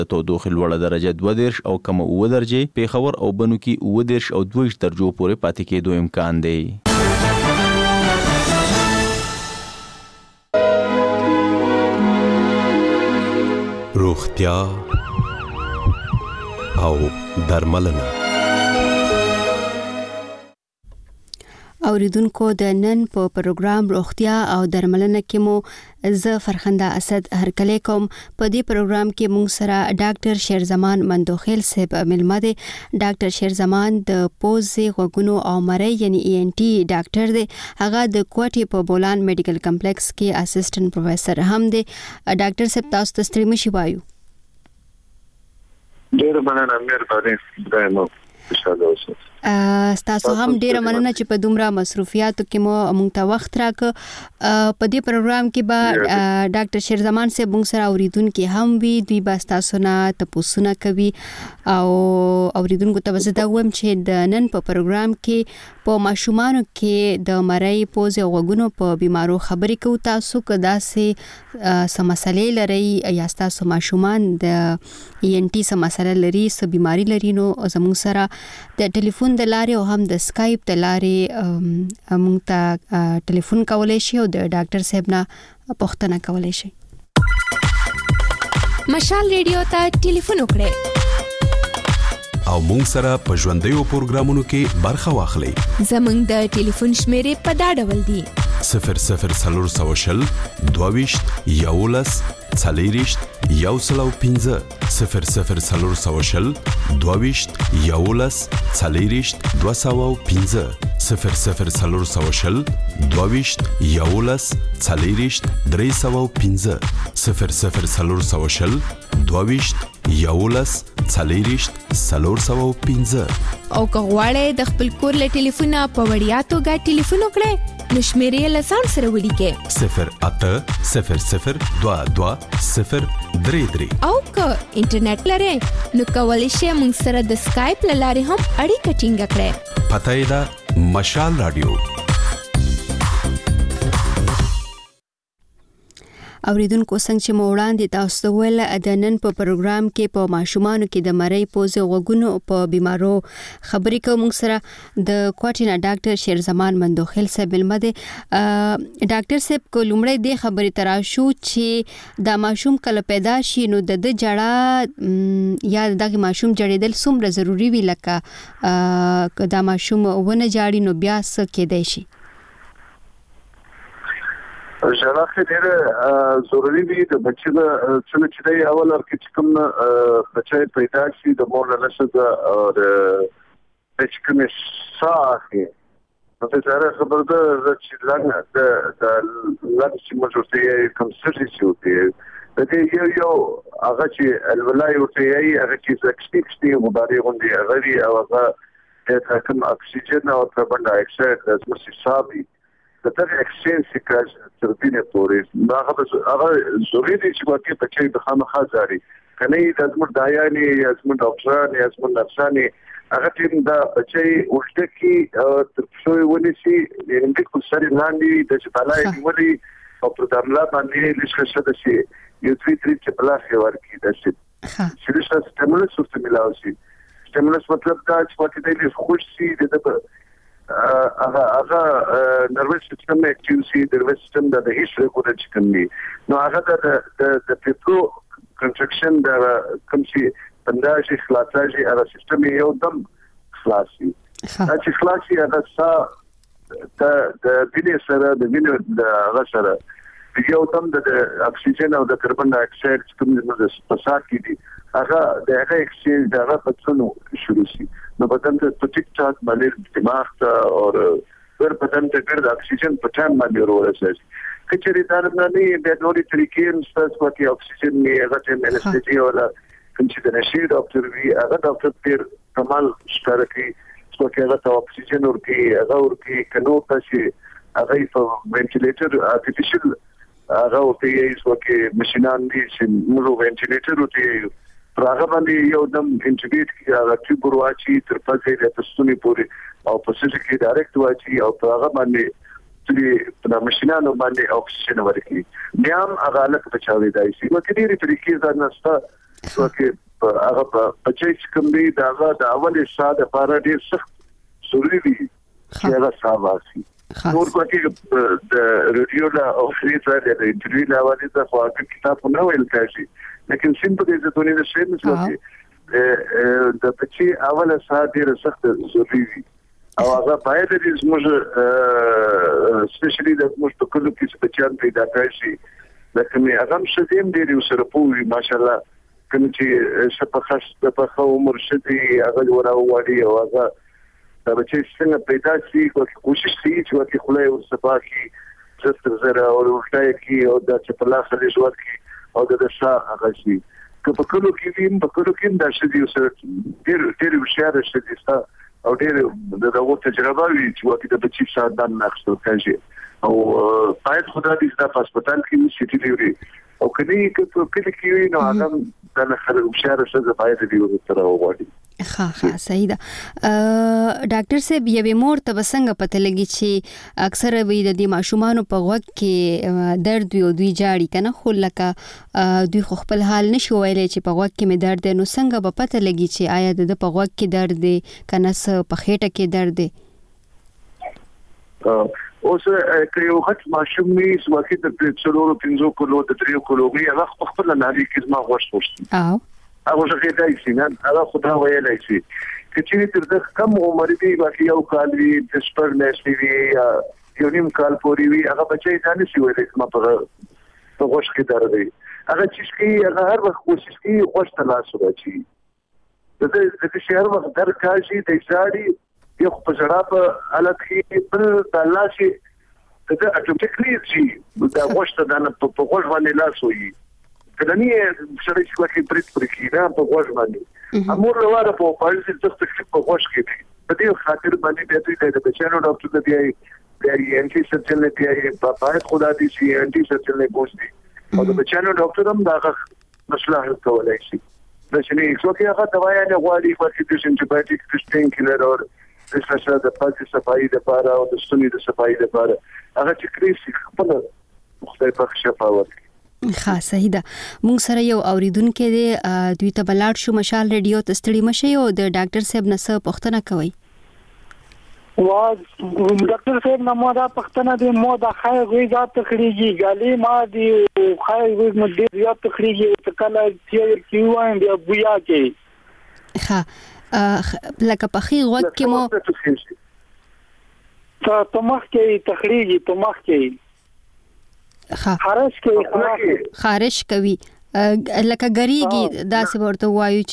تودوخه لوړه درجه 2 او کم 9 درجه، پیښور او بنو کې 9 او 2 درجو پورې پاتې کېدو امکان دی. روغتیا او درملنه. اوریدونکو د نن په پروګرام روغتیا او درملنه کې مو زه فرخنده اسد هرکلی کوم. په دې پروګرام کې مونږ سره ډاکټر شیرزمان مندوخیل صاحب ملمه دی. ډاکټر شیرزمان د پوزې غوږونو او مرۍ یعنی ENT ډاکټر دی. هغه د کوټې په بولان میډیکل کمپلیکس کې اسسټنټ پروفیسور هم دی. ډاکټر صاحب تاسو ته ستړي مشي وایو. ډیر مننه، مهرباني درنو خوشاله اوسئ. تاسو هم ډیره مننه چې په دومره مصروفیاتو کې مو موږ ته وخت راکړ. په دې پروګرام کې به ډاکټر شیرزمان صاحب موږ سره اوریدونکو هم وي، دوی به تاسو نه تاسو کوي او اوریدونکو ته زه دا وایم چې د نن په پروګرام کې په ماشومانو کې د مرۍ پوزې او غوږونو په بیمارو خبرې کوو. تاسو کدا سه مسلې لري یا تاسو ماشومان د ENT سم مسله لري، سم بیماری لري، نو زموږ سره د ټلیفون د لارې او هم د سکایپ د لارې موږ ته ټلیفون کولای شي او د ډاکټر صاحب نه پوښتنه کولای شي. مشال ریډیو ته ټلیفون وکړئ او موږ سره په ژوندیو پروګرامونو کې برخه واخلئ. زموږ د ټلیفون شمیرې په دا ډول دي: 0040 22 11 40 105 0040 22 11 40 205 0040 22 11 40 305 0040 22 11 40 305. او که غواړئ د خپل کور له ټلیفونه په وړیا توګه ټلیفون وکړئ نو شمیرې له ځان سره ولیکئ 080022 او که انټرنیټ لرئ نو کولی شئ موږ سره د سکایپ له لارې هم اړیکه ټینګه کړئ. پته یې ده مشال رادیو. اوریدونکو څنګه چې مو وړاندې تاسو ول د نن په پروګرام کې په ماشومانو کې د مرۍ پوزې غوږونو په بیمارو خبرې کوم سره د کوټینا ډاکټر شیرزمان مندوخیل صاحب ملمه دی. ډاکټر صاحب کو لومړی د خبرې تراشو چې دا ماشوم کله پیدا شي نو د جړه یا دغه ماشوم جړېدل څومره ضروری وی لکه دا ماشوم ونه جاړي نو بیا څه کېدای شي؟ ژړا ډېره ضروري دي. د بچي د څنګه چې دی اول ورکې چې کوم بچی پیدا شي د مور له نشه د چې کومې ساه اخلي نو د ځاره خبر ده چې لږ چې موږ ورته یې کوم سرجري چې وکړي د دې یو هغه چې الولای ورته یې هغه چې اکسیټي مبارې غوندې هغه وي او هغه د کوم اکسیجن او کاربن ډای اکساید د حسابي د دغه اکسچینج سیکاج تر دې پورې هغه ضروري دي چې واقعي بچي د خامخا ځاري کنه د زموږ دایاني یا زموږ ډاکټرانو یا زموږ نرسانو هغه ټیم دا بچي ورته کې تر څو ونیسي د کو سری لاندې د چپلای نیولې او پر دملا باندې لږه شته شي یو څه چې بلاس ورکی د شي چې سټیمولس ورته ملاوي. سټیمولس مطلب دا چې واقعي د خوش سي د هغه نروس سیستم اکټیو سي د نروس سیستم د هیڅ رکوډ چې کوي نو هغه د پیپرو کنټراکشن د کوم شي پنداجي خلاصاجي هغه سیستم یو دم خلاصي چې خلاصي هغه د وینې سره د وینې د هغه سره یو دم د اکسیجن او د کاربن ډای اکساید کوم د پسات کې دي هغه د هغه اکسچینج د هغه پڅونو شروع شي نو بدن ته ټیک ټاک باندې دماغ ته او ور بدن ته ګرد اکسیجن په ټایم باندې ورسېږي کچري دا نه د نوري طریقې مستس وکي اکسیجن نه هغه ته انستيجي ولا کوم چې د نشي ډاکټر وی هغه ډاکټر پیر کمال شکارکی څو کې هغه اکسیجن ورکی هغه ورکی کنو تاسو هغه په وینټیلیټر ارتفیشل هغه ورته یې څو کې ماشينان دي چې موږ وینټیلیټر ورته هغه باندې یو دم انټیبیوټ کې هغه ټیوبر واچي تر پځې د تستونی پورې او په څه کې ډایرکټ واچي او هغه باندې چې په ماشينانو باندې اکسیجن ورکړي بیا هغه لکه بچاوي دای شي نو کله دې طریقې ځان نستا چې هغه بچی چې کوم دی دا د اولې ساده لپاره ډیر سخت ضروري دي چې هغه ساواسي نور کومه د رادیو لا او فریزر د انټرویو لا ولې د خواږه کتاب نه ویل کېږي لیکن سیمپل د دونی د شی مثل د بچی اوله ساده ډیر سخت ضروري دي او هغه باید د زموږ سپیشلی د موږ په کلو کې بچیان پیدا کړي لکه مې هغه شدیم ډیر سره پوي ماشاءالله کوم چې شپخص د په عمر شدي هغه وراوړي او هغه دا بچی څنګه پیدا شي کوشش کوي چې ورته خلای او صفاکي ستر زره او ورټای کی او د چپلا خلې جوړ کی او د شاه هغه شي که په کلو کې دا شدي ډیر هوښیار شدي او ډېر دغه تجربه وی چې وکړي د بچی ساتنه ناخستو کوي او باید خدای دې د هسپتال کې سيټي لري او کله کې نو هغه د خلک مشاره شته باید دې ورته راوړي ها صحیح ده ډاکټر صاحب یوه مور ته بسنګ پته لګي چې اکثر وی د دې ماشومان په وخت کې درد وي او دوی جاړي کنه خو لکه دوی خپل حال نشو ویلای چې په وخت کې مې درد نو څنګه به پته لګي چې آیا د په وخت کې درد دی کنه په خېټه کې درد دی اوس که یو غټ ماشوم وي چې د 3 کیلو د 3 کیلو وي هغه خپل ناري کې ما غوښتل هغه څنګه دای شي نه هغه خدای ویلای شي چې تر دغه کم عمر دی واکه یو کال وی د سپر نشي وی یو نیم کال پورې وی هغه بچی ځان شي ویلای ما په غوښ کې درځي هغه چې هغه هر وخت کوشش کوي غوښ ته لاس ورچی د دې شهر وخت درکاشي د ځاړي یو په جړه په حالت کې بل د الله شي د اټومیکلی شي د غوښ ته د په غوښ باندې لاس وي کله سره چې کومه پریت پرې نه په غوښ باندې امور لواره په پالیس د تخصص په غوښ کې په دې خاطر باندې د بچانو ډاکټر د دی انټي سرجن دی په خدا دې شي انټي سرجن له پوښتنه او د بچانو ډاکټر هم دا مسله حل کولای شي د شنې څوک هغه دوايا نه غواړي چې د انټيبایوټیک تشټینګ کلر او د سره د پاتې صفائی لپاره او د ستوني د صفائی لپاره هغه چې کریسي خپل مختلفه شفاوت ها صحیح ده مونږ سره یو اوریدونکو دی دوی ته بلاړ شو مشال ریډیو ته ستړي مشه او د ډاکټر صاحب نه څه پوښتنه کوي ډاکټر صاحب نو دا پښتنه دی مو دا خای غوي ذات تخریجی غالي ما دی خای غوي مدي ذات تخریجی تکلا چې کیوان دی بویا کې ها لکه په خي وخت کې مو ته مخ کې تخریجی ته مخ کې خارش کوي لکه ګریږي دا څه ورته وایو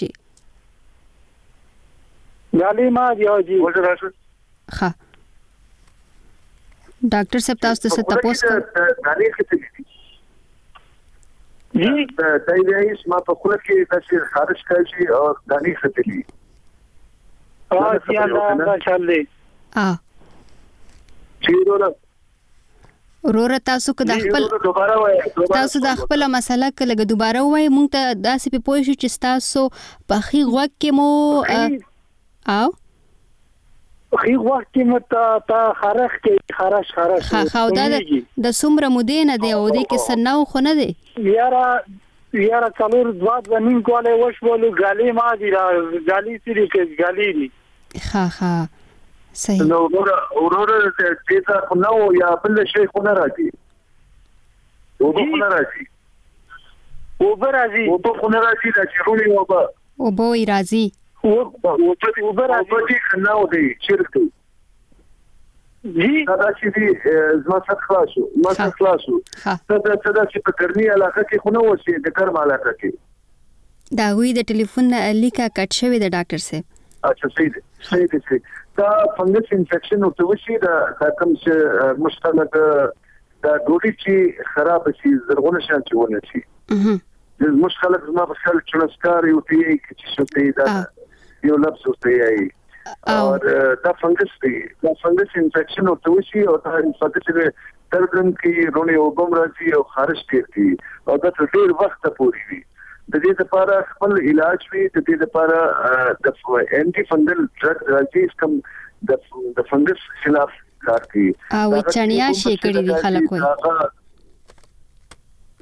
چې غالي ما دی او جی ها ډاکټر صاحب تاسو ته تاسو غالي کې جی دا دایریس ما په خله کې د خارش کوي او غالي ختلی دا چلې چیرونه ورور تاسو که د خپل تاسو د خپل مسله کله دوباره وای مونږ ته داسې په پوه شو چې تاسو په خي غوږ کې مو او خي غوږ کې مو ته خارش خارش خا دا د سمره مودې نه دی او دې کې سناو خو نه دی یاره څلور دوات ونیم کوله وښ بولو غالي ما دی غالي سری کې غالي دی ها صحیح نو ورور دې ته نو یا بل شي خو نه راځي او خو نه راځي او خو نه راځي دا چیرونی او به راځي او به راځي نو دی چیرته جی دا چې دې زما څخه خلاصو دا چې په ګرمي علاقه کې خو نه وسی د ګرم علاقه کې دا وی د ټلیفون لیکه کټ شوی د ډاکټر صاحب اچھا صحیح دی دا فنګس انفیکشن او توشي دا کوم چې مشترک دا ډوډۍ چې خراب شي زرغونه شان چې ونه شي د مشکلات زما په خل چلسکار یو تی چې شته دا یو لفظ ته او دا فنګس دی دا فنګس انفیکشن او توشي او دا انفیکشن ترګم کې رونه او بم راځي او خارج کوي او دا ډېر وخت پورې وي د دې لپاره خپل علاج وی د دې لپاره د انټي فنګل ډرګ راځي کوم د فنګس خلاف کار کوي او چانیا شي کړی دي خلک وي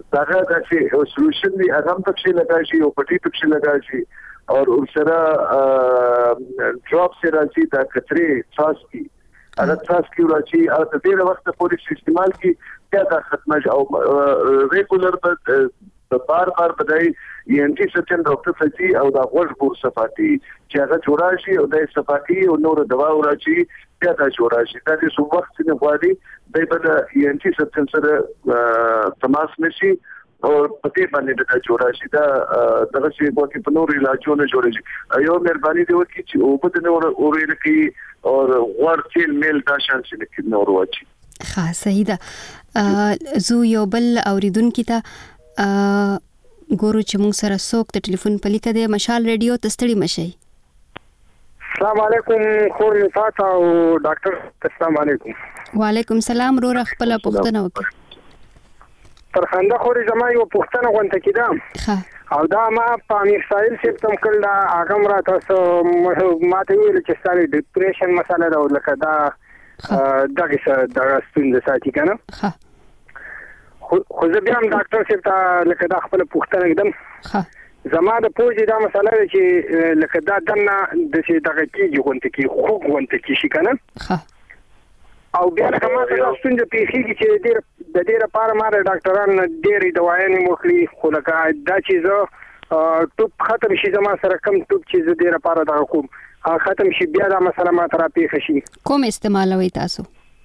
داغه د چې سولوشن دی هغه هم پکې لګا شي او پټي پکې لګا شي او سره ډراپ سره چې دا کتري څاس کی هغه څاس کی راځي او د دې وخت پورې استعمال کی دا ختمه او ریګولر بار بدای انټي سچن ډاکټر فزي او دا غوږ بور صفاتي چې هغه جوړا شي او د صفاتي او نور دوا ورچی دا جوړا شي دا د سو وخت نه غواړي د بل انټي سچن سره تماس نشي او پتی باندې دا جوړا شي دا دغه شی په نور علاجونه جوړ شي ایو مهرباني دی وکړي چې او په نور اورې کې او ورچل میل دا شان شي کې نور واچي ښه صحیح ده زو یو بل اوریدونکو ته ګورو چې موږ سره څوک د ټلیفون په لیکه دی مشال ریډیو ته ستړي مشئ. السلام علیکم خور نفات او ډاکټر السلام علیکم. وعلیکم السلام رور خپل پوښتنه وکړه. فرخنده خوري زما یو پوښتنه غونډه کیده او دا ما په امیر سایل سیستم کړل هغه مرا تاسو ماته ویل چې ستاسو ډیپریشن مسله ده لکه دا دغه څه د ستونزې ساتي کنه خو زه بیا هم ډاکټر صاحب ته لکه دا خپل پوښتنه کړم زما د پوجي دا مسله ده چې لکه دا دنه د چې دغه کیږي غونډه کې خو غونډه کې شي کنه او بیا لکه ما ته ستونزه پیښیږي چې د دې لپاره ما د ډاکټرانو ډېرې دوايانې مخلي خو لکه دا چې زه ټوپ ختم شي زما سره کم ټوپ چې زه دې لپاره دا کوم ختم شي بیا دا مسله ما ته را پیښ شي کوم استعمالوي تاسو؟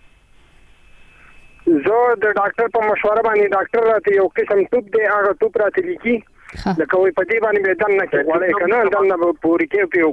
زه د ډاکټر په مشوره باندې ډاکټر راته یو قسم ټوپ دی هغه ټوپ راته لیکي لکه وي په دې باندې به دنه کې وړي کنه دنه پوری کې پیو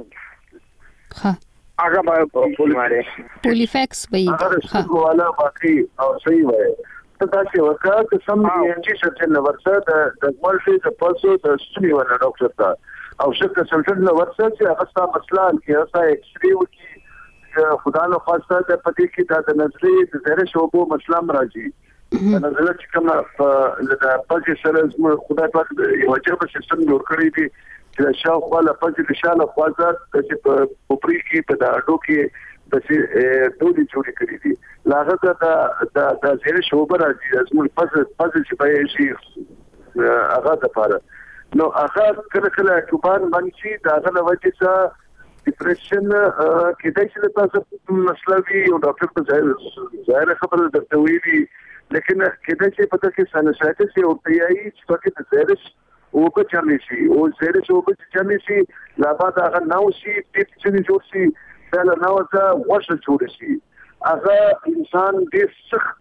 هغه به پولیفیکس به ها والا باقي او صحیح وای ته تاسو وکړه چې سم انټي سچن ورسره د مالټي د پاسو د ستوني ولا ډاکټر ته او شکه سلټن ورسره چې هغه څه مسله کې هغه ایکس ری وکي خدا له خاصه د پدې کې د نظري د زهره شوبو مسله راځي د نظر چې کومه د پځې سره خدای پاک یو جوړ سیستم جوړ کړی دی چې شاوخوا له پځې د شاله خوازات چې په پوپری کې په داډو کې د دوی جوړ کړی دي لاغه د زهره شوبو راځي زموږ پځې چې به شي هغه د پاره نو هغه کله کوبان باندې دا غل وجه چې ډیپریشن کې دای چې تاسو مسله وی او ډاکټر په ظاهر خبره درته ویلي لیکن کې دای چې پته کې سنسایټس او پیایي چې پکې د زهرش او په چمې شي او زهرش او په چمې شي لا بعد هغه نو شي چې جوړ شي دا نو ځا وښه جوړ شي هغه انسان دې سخت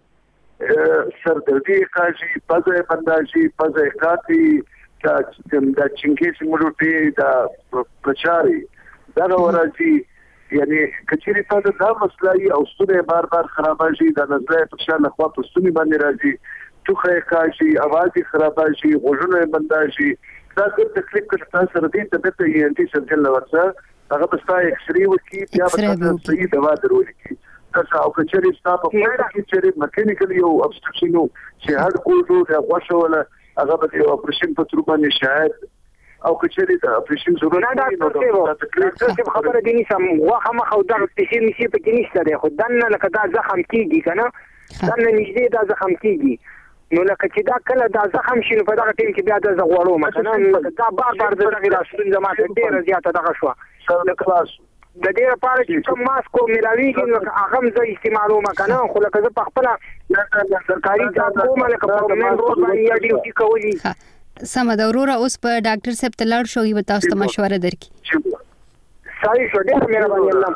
سردردي کاږي پزې بنداشي پزې کاټي دا چنګې سمروټي دا پرچاري دا ورځي یعنی کچېری تاسو دا مسله او ستونه بار خرابه شي دا نظر په شان خو په ستوني باندې راځي توخه کاشي اواز خرابه شي غوږونه بندا شي دا څه تکلیف کې تاسو ردی ته د انټي سرجن لورسه هغه په ستای ایکس ری وکي بیا په تاسو صحیح دوا درول کی تاسو او کچېری تاسو په کې چې میکانیکل یو ابستراکشن چې هر کوډو دا واښه ولا هغه به یو اپریشن په تر باندې شاید او کچېری دا اپریشن ضرورت نه نو دا تکلیف خبره دي نسم واخه مخ او دا اپریشن نشي په کې نشته دی خو دنه لکه دا زخم کیږي کنه دنه نږدې دا زخم کیږي نو لکه چې دا کله دا زخم شي په دغه ټیم کې بیا د زغوړو مثلا دا بار د دغه راشدون زماته ډیر زیاته دغه شو کلاس د دې لپاره چې کوم ماسکو ملاویږي نو هغه زه استعمالوم کنه خو لکه زه په خپل سرکاري جاب کوم لکه په من روز باندې ډیوټي کولی سم دا وروره اوس په ډاکټر صاحب ته لاړ شو یو تاسو ته مشوره درکې صحیح شو ډیر مهرباني الله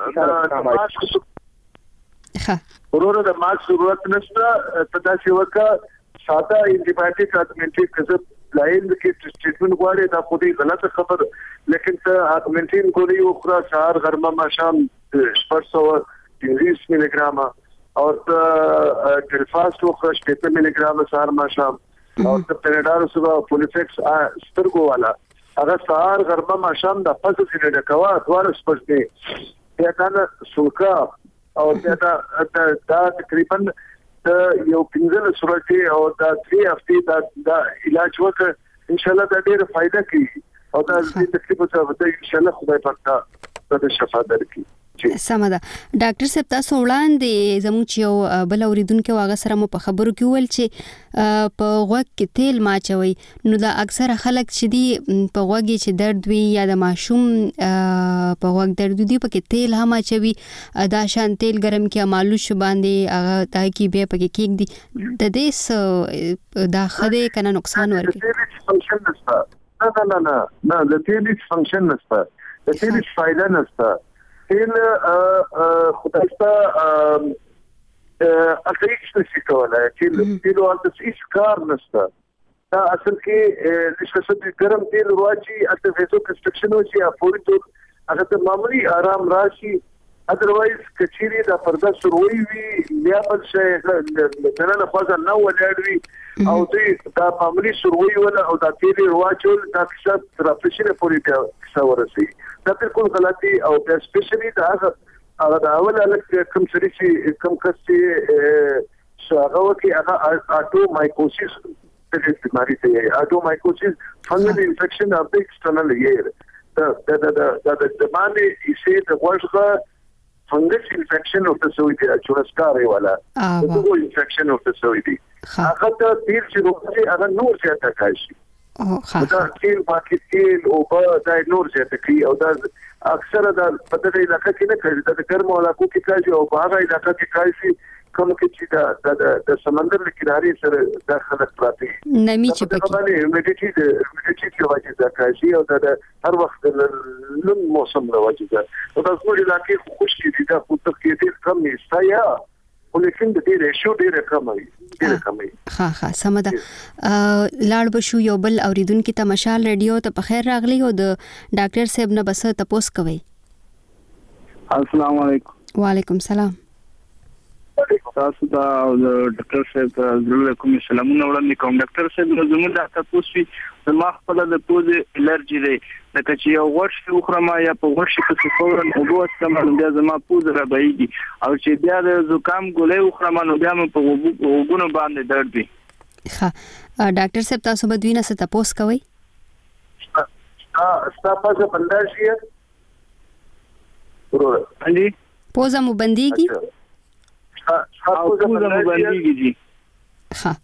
ښه وروره د ماسک ضرورت نشته په داسې وکړه ساده انټي بایوټیک اګمنټي کزه لاین کې ټریټمنټ غواړي دا خو دې غلطه خبر لیکن ته اګمنټین ګوري او خورا سهار غرمه ما شام 430 ملي ګرام او ټلفاست او 80 ملي ګرام سهار ما شام او ته پنډار سره پولیفیکس سترګو والا هغه سهار غرمه ما شام د پزې نه ډکوا دوار سپږې یا کنه سوکا او دا تقریبا یو پنځل صورتي او دا 3 هفته دا علاج وکړ ان شاء الله دا ډېر فائدہ کوي او دا دې تکلیف څخه ان شاء الله خدای پاک دا شفا درکړي سم ده. ډاکټر صاحب تاسو وړاندې زموږ یو بل اوریدونکو هغه سره مو په خبرو کې ویل چې په غوږ کې تیل ماچوي، نو دا اکثره خلک چې دی په غوږ چې درد وي یا د ماشوم په غوږ درد دی په کې تیل هم اچوي، دا شان تیل ګرم کې مالوش باندې هغه دای کې به په کې کېک دی د دې دا خدای کنه نقصان ورکړي. نه د تیل هیڅ فنکشن نشته، د تیل هیڅ فائدہ نشته. تیل خدایسته اصلي څه کولای تیل ورته هیڅ کار نشته. دا اصل کې نشته ګرم تیل واچي اته ویزو کنسټرکشن وشي پوری ټول هغه ته معمولی آرام راشي. otherwise کچيري دا پرده سروي وي بیا بل شي کنه خاصه نو ولړوي او دې دا معمولی سروي ولا او دا تیری واچول دا څه ترافیشن پوری کا ورسي دا بالکل غلطي او سپیشلی دا هغه دا اول الک کوم سری چې کوم کسي شاغو کې هغه اټو مایکوسیس د بیماری ته اټو مایکوسیس فنګل انفیکشن اف د ایکسټرنل ایئر دا باندې یې د ورغه فنگس انفیکشن ورته شوی دی چورسکاري والا دغه انفیکشن ورته شوی دی هغه ته تیر چې روغتي هغه نور زیاته کوي دا تیر باقي تیر او په دا نور زیاته کوي او دا اکثره دا په دې علاقې کې نه کوي دا ګرم علاقو کې کوي او په هغه علاقې کې کوي کوم کې چې د سمندر لکراري سره داخله پراته نمی چې پکې میډیټي چې واجب ده کوي او دا هر وخت د موسم له واجب ده او دا ټول علاقې خوشي دي دا خو ته کې ډېر کم نه یا ولیکن د دې ریشو ډېر کم وي. ها سمده لاړ بشو یو بل اوریدونکو ته مشال رادیو ته په خیر راغلی او د ډاکټر صاحب نه بس تاسو کوي. السلام علیکم. وعلیکم السلام. تاسو دا ډاکټر صاحب زړه کوم سلامونه وړاندې کوم. ډاکټر صاحب زموږ د تاسو په ما خپل د پوزې الرجی دی لکه چې یو غوښه وخورم یا په غوښه کې فورن او دوه استعمال بیا زما پوزه را بهيږي او چې بیا د زکام ګولې وخورم نو بیا مې په وګونو باندې درد وي. ها ډاکټر صاحب تاسو به دوی نه څه تاسو کوي؟ تاسو بنداشي ورو اني پوزه مو بنديږي پوزه مو بنديږي جی. ها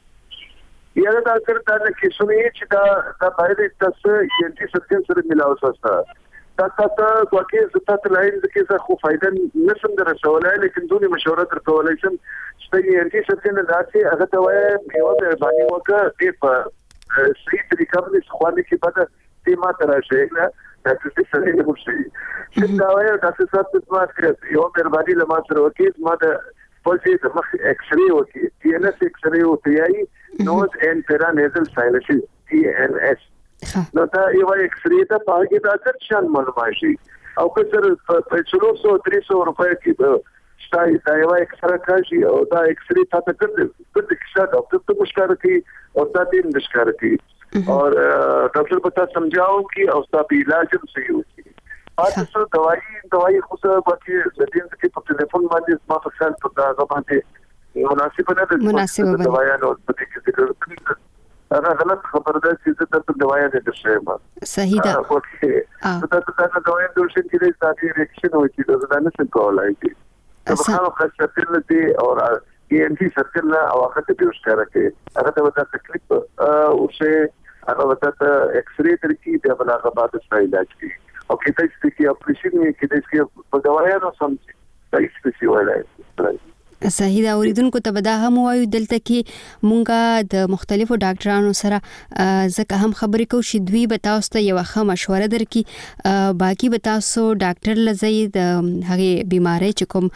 یا دا اگر دا کې سمې چې دا باید تاسو انټي سبسټنس سره ملاوي تاسو تاسو واقعي زته لاین کې څه خو فائدہ نشم درسولای لیکن دونی مشوره درکولای شم چې انټي سبسټنس راځي هغه ته وایي په باندې وکړه چې په صحیح طریقه باندې خوانې کې پته چې ما تراشي نه تاسو څه څه نه وشي چې دا وایي تاسو څه څه کړئ یو مې باندې لمه سره وکړي ما د پوزې د مخ ایکس ری وکړي ټي ان اس ایکس ری وکړي نوز and paranasal sinuses TNS. نو دا یو ایکس ری ته پاګه دا څه شان معلومه شي او که سر په 300 روپے کې شای دا یو ایکس را کوي او دا ایکس ری ته کړل چې ډاکټر ته مشکل کوي او دا دې مشکل کوي او ډاکټر پتا سمجھاؤ कि او تاسو علاج هم صحیح وکړي. تاسو دوايي خو څه باقي د دې کې په ټلیفون باندې ما په خپل په دا باندې مناسب نه ده دوايانو په دې کې انا غلط خبر ده چې د دوايانو د شیما صحیح ده اوکې دا دوايانو د شین کې ستاسو ریاکشن وي چې دا نه څه کولای شي هغه خاصه فیلټي او انټي سرکل او هغه ته یو ښکارا کې هغه ته وتا تکلیف او شه هغه وتا ایکس ری ترکی د بلاغه بعد څه علاج کی او کله چې اپریشن می کې د په دوايانو سم صحیح سپیسی وایي. صحیح دا اوریدونکو ته بدا هم وایو دلته کې مونږه د مختلفو ډاکټرانو سره ځکه هم خبرې کوو چې دوی به تاسو ته یو ښه مشوره درکړي باقي به تاسو ډاکټر لزی د هغې بیماری چې کوم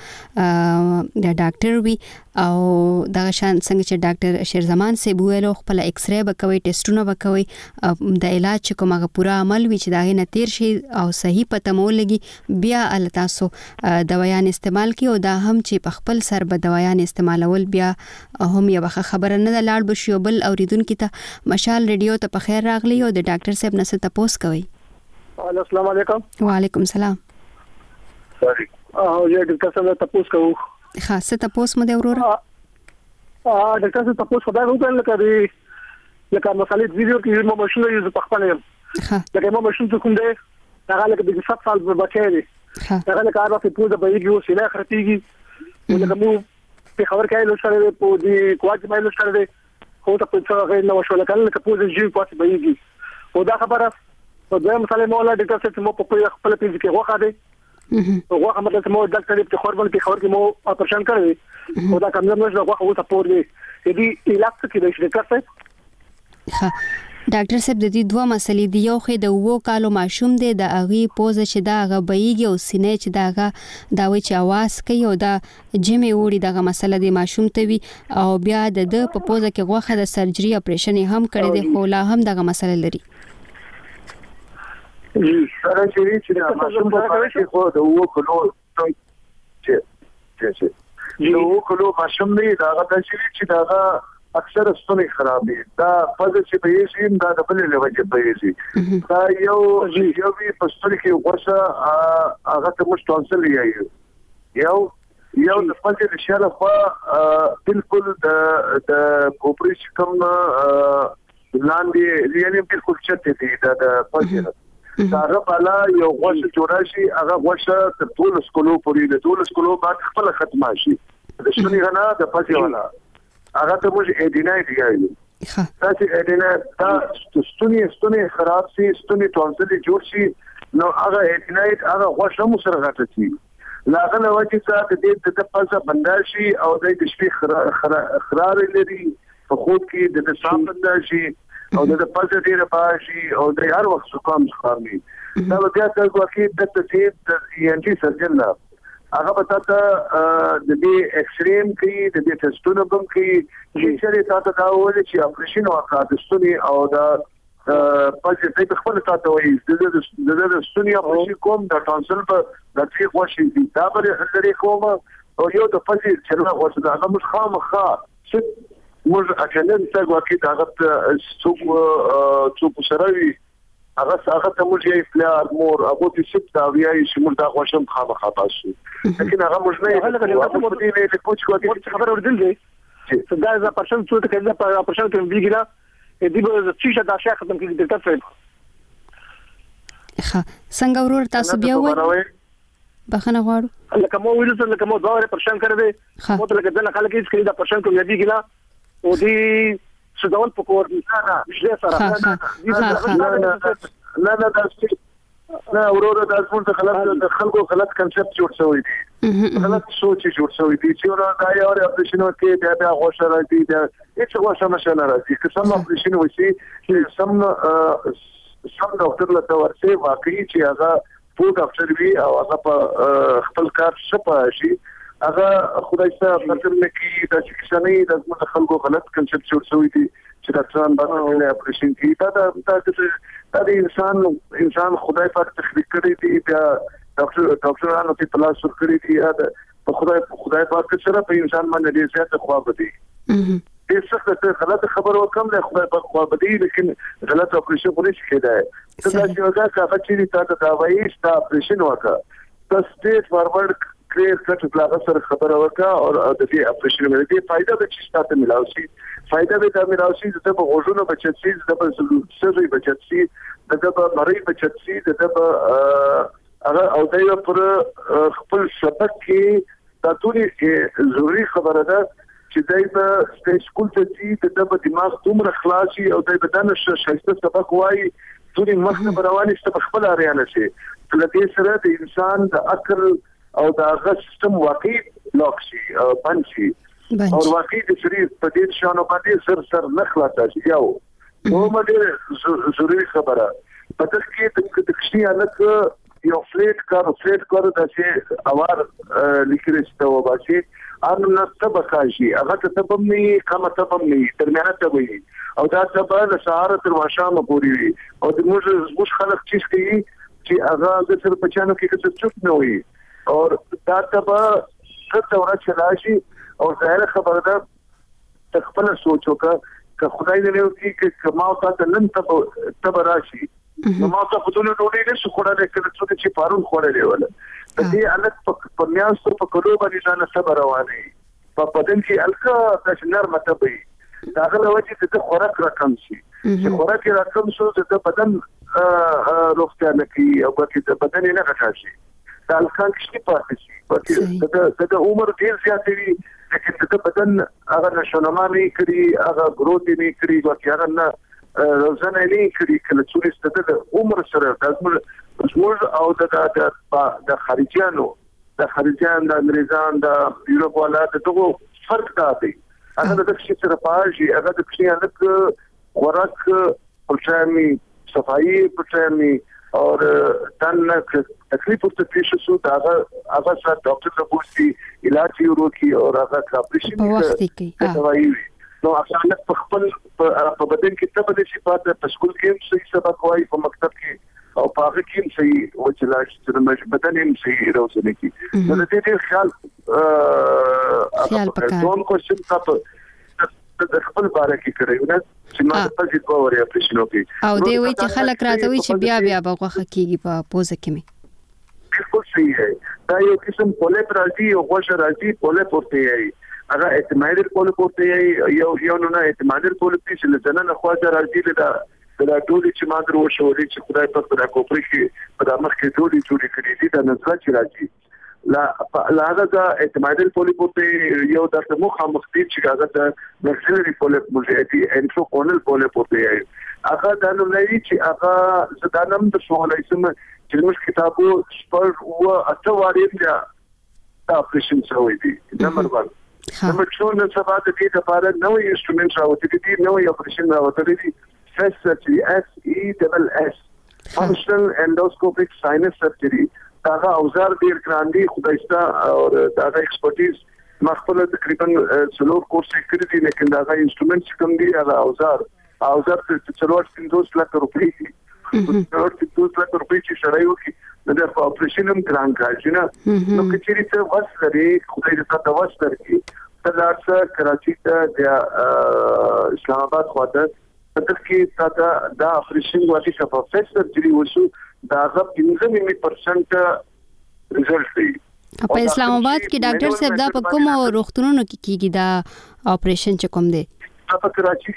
د ډاکټر وي او دغه شان څنګه چې ډاکټر شیرزمان صاحب ویلو خپل ایکس ری به کوي ټیسټونه به کوي د علاج چې کوم هغه پوره عمل وي چې دغه نه تیر شي او صحیح پته مو لګي بیا ال تاسو دوايان استعمال کی او دا هم چې په خپل سر به دوايان استعمالول بیا هم یو خبره نه ده. لاړ بشو بل اوریدونکو ته مشال رادیو ته په خیر راغلی او د ډاکټر صاحب نه څه تاسو کوي. السلام علیکم. وعلیکم السلام. سوري یو ډاکټر صاحب تاسو کوو خاصه تاسو مده ورور ډاکټر صاحب تاسو خدای وکړل کړي لکه مثلا ویډیو کې مو ماشين یې په خپل یم لکه مو ماشين ته کوم دی هغه لکه د 7 سال په بچی دی هغه له کار په پوزه بهيږي او سینه خرتيږي ولکه مو په خبر کې له سره په دې کوټ مې له سره خو ته په څه غیر نو شو لکه له پوزه جی پات بهيږي او دا خبره په دې مثلا مولا ډاکټر څخه مو په خپل پیځ کې غوخه دي غوخه مطلب مو ډاکټر په خبرونه په خبر کې مو اپریشن کړی او دا کوم نه غوخه او سپور دی دې علاج کې د شرکت څخه ډاکټر صاحب د دې دوه مسلې دی یو خې د وو کالو ماشوم دی د اغي پوزه چې دا غبېږي او سینې چې داغه دا وی چې आवाज کوي او دا جمع وړي دغه مسله دی ماشوم ته وی او بیا د په پوزه کې غوخه د سرجري اپریشن هم کړی دی خو لا هم دغه مسله لري سره چې ماشوم په اړه کې خو د وو کلو چې وو کلو ماشوم دی دا چې دا اکثر ستوني خرابې دا پدې چې به یې دا د بل له وجه به یې دا یو وی په ستوري کې ورسره هغه ته مش تونسل یو د پدې د شاله خو بالکل د کوپریش کوم لاندې یعنی بالکل چته دي دا پدې دا غواړه یو غوښه جوړه شي هغه غوښه د ټول سکولو پورې د ټول سکولو بعد خپل ختمه شي د شونی غنا د پدې والا هغه ته موږ اډینای دی دا چې اډینای دا ستوني خراب سي ستوني تونسل جوړ شي نو هغه اډینای هغه غوښه مو سره غټي لاغه نو چې څه د دې په بندر شي او د شپې خرار لري په خود کې د صاحب بندر شي او د پزه ډیره باشي او د هر وخت زکام ښکاري دا بیا څنګه کې د ټیټ ای ان ټي سرجن هغه به تاسو د دې ایکسریم کې د دې ټیسټونو کوم کې چې تاسو دا وایي چې اپریشن وکړه د ستوني او د پځې په خپل تاسو وایي د ستوني اپریشن کوم د ټانسل په د تری خوشي دي دا به لري کوم او یو د پځې چې نو اوس دا هغه مش خامخا چې موږ اټندنس څنګه کې دا څوک سره هغه ته موږ یې فلار مور هغه چې شپ دا ویایي چې موږ دا غوښم خامخا تاسو لیکن هغه موږ نه هغه په دې نه کوچ کوي خبر وردل دی چې دا ز پرشن څو ته کله په پرشن کې ویګرا دې به چې دا شي ختم کړي ډاکټر صاحب ښه څنګه ورور تاسو بیا وایي بخنه غواړو لکه مو ویل څه لکه مو دا پرشن کړی مو ته لکه ځنه خلک یې کړي دا پرشن کوي ویګرا او دې څه پکور نه مشله سره نه دا اورور د ازمون د خلکو غلط کنسپټ جوړ شوی دی غلط سوچ جوړ شوی دی چې ورته دا یو اپریشن کې بیا غوښه راځي دا هیڅ غوښه نشه راځي که سم اپریشن وشي چې سم ډاکټر له ورته واقعي چې هغه فود افټر وی او هغه په خپل کار شپه شي هغه خدای صاحب مثلا کې د شخصنۍ د خلکو غلط کنسپټ جوړ شوی دی چې ډاکټران باندې اپریشن کوي دا انسان خدای پاک تخلیق کړی دی بیا ډاکټرانو په پلاس ور کړی دی په خدای پاک سره په انسان باندې ډیر زیات خواب دی څه غلط خبر وکم له خدای پاک خواب دی لیکن غلط اپریشن پولیس کېدای دا چې هغه چې تاسو دا وایي چې اپریشن وکړه د سټیټ فارورډ کلیر کټ پلاغه سره خبره وکړه او د دې اپریشن باندې فائدہ به چې تاسو ملاوي فائدہ به دا ملاوي د په غوښونو بچت شي د په سړي بچت شي د په مری بچت شي د په هغه او دا پر خپل شبک کې دا ټولې ضروری خبره ده چې دای په سکول ته چې د په دماغ دومره خلاصي او دای په دانش شایسته سبق وایي ټولې مخه رواني چې خپل اړیانه شي کله سره د انسان د عقل او دا غږ سیستم واقعي لاک شي بند شي او واقعي د شریف په دې شانو باندې سر نه خلاصي یو نو مګر ضروری خبره په دې کې د کښتۍ الک یو فلیټ کار د چې اوار لیکل ستو باشي ان نه طبقه شي هغه ته تبمني کما تبمني درمیانه تبوي او دا سبا له سهار تر ماښام پورې وي او د موږ خلک چې کوي چې هغه د سر پچانو کې څه چوپ نه وي او دا تبا څه ورځ چلاشي او ظاهر خبره ده خپل سوچ وکړه که خدای دې وکړي چې کما او تاسو نن تب راشي نو ما ته په ټولو ډوډۍ نه شو خوړلای کله چې پارون خوړلې وله د دې الګ په میاس په کلو باندې ځان صبر رواني په بدن کې الګ د نرمه تبي دا غل وجه د خوراک رقم شي چې خوراک رقم شو د بدن روغتیا نه کوي او چې د بدن نه غټا شي د الکان کې پاتې شي د عمر ډیر زیات وي لیکن د بدن هغه نشونماني کړي هغه گروث نه کړي ورته نه روزانه نه کړي کله چې د عمر سره د زموږ او د خارجيانو د انګريزان د یورپ والا دغه فرق دی هغه د څه سره پاجي هغه د څه الک خوراک پرچامي صفائی پرچامي اور تن تکلیف ورته پیښ شو دا هغه سره ډاکټر ته پوښتنه علاج یې وکړي او هغه اپریشن کوي نو اصلا په خپل په بدن کې څه بدل شي په سکول کې صحیح سبق وایي په مکتب کې او په هغه کې صحیح وچلاش چې بدن یې صحیح روزنه کی نو د دې خیال ځون کوشش تاسو د خپل باره کې کړئ نه چې ما په دې کووري اپریشن وکړي او دی وایي چې خلک راځي چې بیا به غوښه کیږي په پوزه کې مې بالکل صحیح ہے دا یو قسم پولیپ راځي او غوښه راځي پولیپ ورته یې هغه اعتمادي پولیپ ورته یې یو نه اعتمادي پولیپ چې لږه نه خواجه راځي دا ټول چې ما درو شوړي چې خدای په خپل کوپري کې په دماغ کې ټولي کړي دي د نظر چې راځي لا هغه د اعتمادي پولیپ ورته یو د مخامخ دي چې هغه د مکسلري پولیپ مجهدي انټروکونل پولیپ ورته یې هغه د نو لري چې هغه زدانم د شوالای سم چې موږ کتابو سپر او اتواري بیا اپریشن شوی دي نمبر 1 نمبر 2 نن سبا د دې لپاره نوې انسټرومنټ راوځي دي نوې اپریشن راوځي دي سرجری SESS فنکشنل اندوسکوپیک ساینس سرجری دا اوزار ډیر ګراندي خدایستا او دا ایکسپرټیز مخبل تقریبا څلور کورس کړی دي لیکن دا انسټرومنټ کوم دي هغه اوزار څلور 5 لک روپۍ دي څلور 5 لک روپۍ چې شړایو کې د اپریشن هم ګران کاږي نه نو کچېری ته وسري خدای دې تاسو وسري تلارسه کراچي ته د اسلام آباد خواته تدکې دا اپریشن واقعي شفافیت سرجری وشو دا غو 15% ریزلټ دی په اسلام آباد کې ډاکټر صاحب دا په کوم روغتونونو کې کیږي دا اپریشن چې کوم دی په کراچي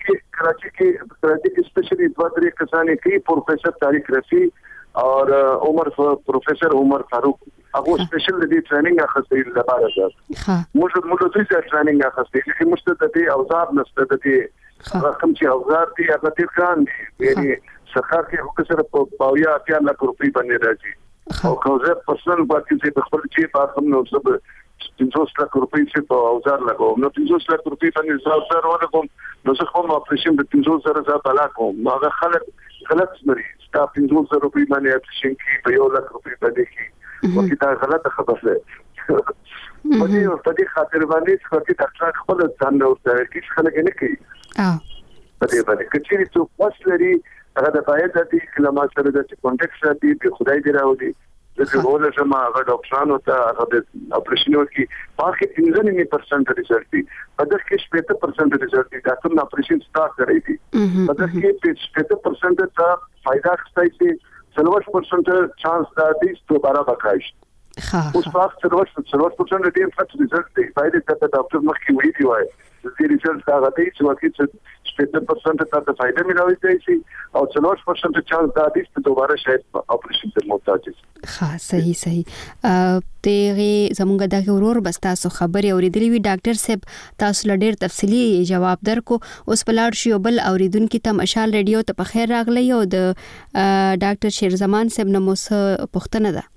کې سپیشلی دوه درې کسانې کې پروفیسر طارق رفیع اور پروفیسر عمر فاروق هغه سپیشل د ټریننګ اخستې لپاره ده موږ د ټریننګ اخستې چې موږ ته د اوزار نشته د رقم چې اوزار دي هغه ډیر ګران دي یعنی سرکار کې هغه سره په پاویا 8 لک روپۍ باندې راځي او کوزه پرسنل باندې چې خپل چې په کوم نو سب 500 لک روپۍ چې په اوزار لګو نو 500 لک روپۍ باندې اوزار ورکوم نو څه کوم اپریشن د 500 زره بلا کوم هغه خلک غلط مری ستا 500 روپۍ باندې اپریشن کې په 1 لک روپۍ باندې کې وکړه دا غلطه خبره ده په دې خاطر باندې چې ډاکټر خپل ځان له ورته کې خلک نه کوي په دې باندې کچېری څو پوسټري هغه د پایله د کلمه سره د کانټیکټ سره دی په خدای دی راوړي د ټول جمع هغه ډاکټرانو ته هغه د اپریشن ورکی پاکه 15% ریزلټ دی په دغه کې 70% ریزلټ دی دا کوم اپریشن سٹارټ کړی دی په دغه کې 70% ته فائدہ ښکاري چې 40% چانس دا دی چې دوباره وکړي اوس په 40% ډیر فټ ریزلټ دی باید ته ډاکټر مخکې وی دی وای د ریزلټ دا غوډي چې واقعي 70% ته فائدہ ملوي شي او 40% چانس دا دی چې دوباره شاید اپریشن ته محتاج شي ها صحیح تیغه زمونږ دغه ورور بس تاسو خبري اوریدلی وی ډاکټر صاحب تاسو لډیر تفصیلی جواب درکو اوس بلار شی بل اوریدونکو ته مشال ریډیو ته په خیر راغلی او د ډاکټر شیرزمان صاحب نموس پښتنه ده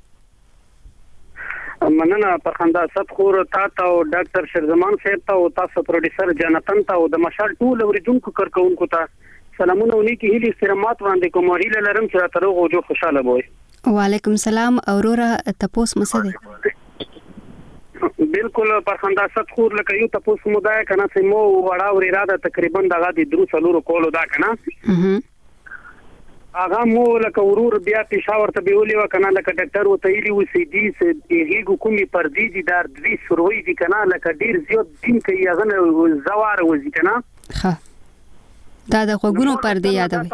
مننه پرخنده صد خور تا او ډاکټر شیرزمان صاحب ته او تاسو پروډوسر جنتن ته او د مشال ټول اوریدونکو کارکونکو ته سلامونه ونی کی هیله استرامات وړاندې کوم هیله لرم چې تاسو روغ او خوشاله وئ وعلیکم السلام اورورا تپوس مسده بالکل پرخنده صد خور لکه یو تپوس مودای کنه سمو وړا ور اراده تقریبا دغه د درو سلور کولو دا کنه اغه مو لکه ورور بیا پېښور ته بیولې وکنه لکه ډاکټر وته ایلی و سی ډي سي هیګو کومي پردي دي دار دوی سروي دي کنه لکه ډیر زیات دین کوي هغه زوار وځي کنه ها دا د خوګونو پردي